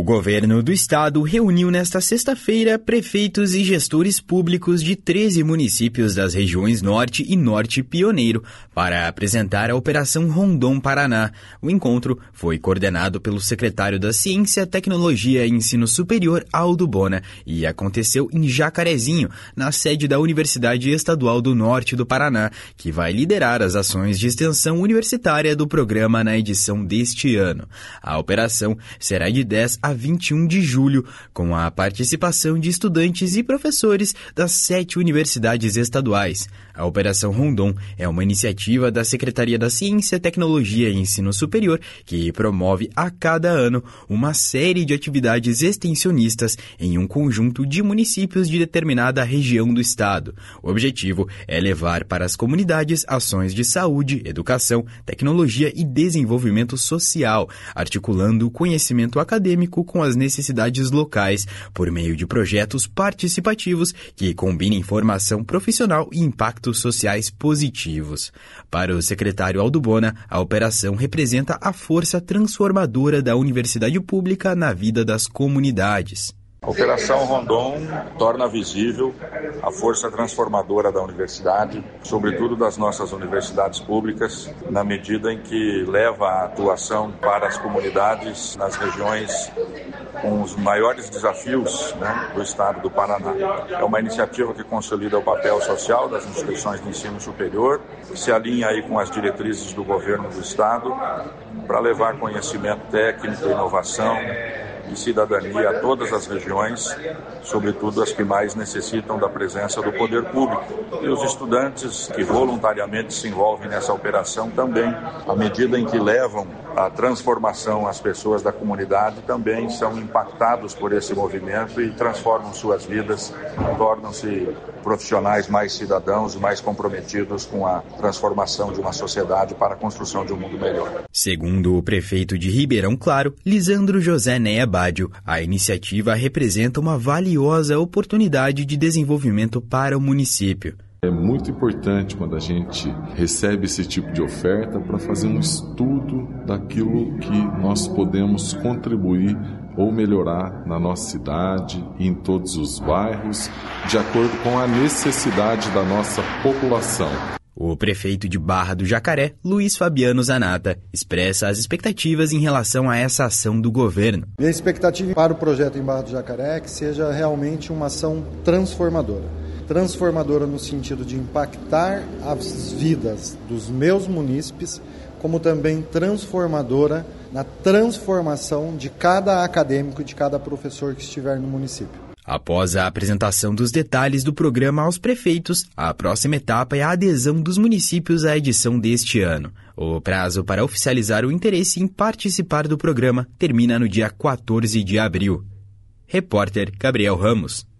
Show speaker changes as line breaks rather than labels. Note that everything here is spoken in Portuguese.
O governo do estado reuniu nesta sexta-feira prefeitos e gestores públicos de 13 municípios das regiões Norte e Norte Pioneiro para apresentar a Operação Rondon Paraná. O encontro foi coordenado pelo secretário da Ciência, Tecnologia e Ensino Superior, Aldo Bona, e aconteceu em Jacarezinho, na sede da Universidade Estadual do Norte do Paraná, que vai liderar as ações de extensão universitária do programa na edição deste ano. A operação será de 10 a 21 de julho, com a participação de estudantes e professores das 7 universidades estaduais. A Operação Rondon é uma iniciativa da Secretaria da Ciência, Tecnologia e Ensino Superior que promove a cada ano uma série de atividades extensionistas em um conjunto de municípios de determinada região do estado. O objetivo é levar para as comunidades ações de saúde, educação, tecnologia e desenvolvimento social, articulando o conhecimento acadêmico com as necessidades locais, por meio de projetos participativos que combinem formação profissional e impactos sociais positivos. Para o secretário Aldo Bona, a operação representa a força transformadora da universidade pública na vida das comunidades.
A Operação Rondon torna visível a força transformadora da universidade, sobretudo das nossas universidades públicas, na medida em que leva a atuação para as comunidades nas regiões com os maiores desafios, do estado do Paraná. É uma iniciativa que consolida o papel social das instituições de ensino superior, que se alinha aí com as diretrizes do governo do estado para levar conhecimento técnico, inovação e cidadania a todas as regiões, sobretudo as que mais necessitam da presença do poder público. E os estudantes que voluntariamente se envolvem nessa operação também, à medida em que levam a transformação às pessoas da comunidade, também são impactados por esse movimento e transformam suas vidas, tornam-se profissionais mais cidadãos e mais comprometidos com a transformação de uma sociedade para a construção de um mundo melhor.
Segundo o prefeito de Ribeirão Claro, Lisandro José Neia Bádio, a iniciativa representa uma valiosa oportunidade de desenvolvimento para o município.
É muito importante quando a gente recebe esse tipo de oferta para fazer um estudo daquilo que nós podemos contribuir ou melhorar na nossa cidade e em todos os bairros, de acordo com a necessidade da nossa população.
O prefeito de Barra do Jacaré, Luiz Fabiano Zanata, expressa as expectativas em relação a essa ação do governo.
Minha expectativa para o projeto em Barra do Jacaré é que seja realmente uma ação transformadora. Transformadora no sentido de impactar as vidas dos meus munícipes, como também transformadora na transformação de cada acadêmico e de cada professor que estiver no município.
Após a apresentação dos detalhes do programa aos prefeitos, a próxima etapa é a adesão dos municípios à edição deste ano. O prazo para oficializar o interesse em participar do programa termina no dia 14 de abril. Repórter Gabriel Ramos.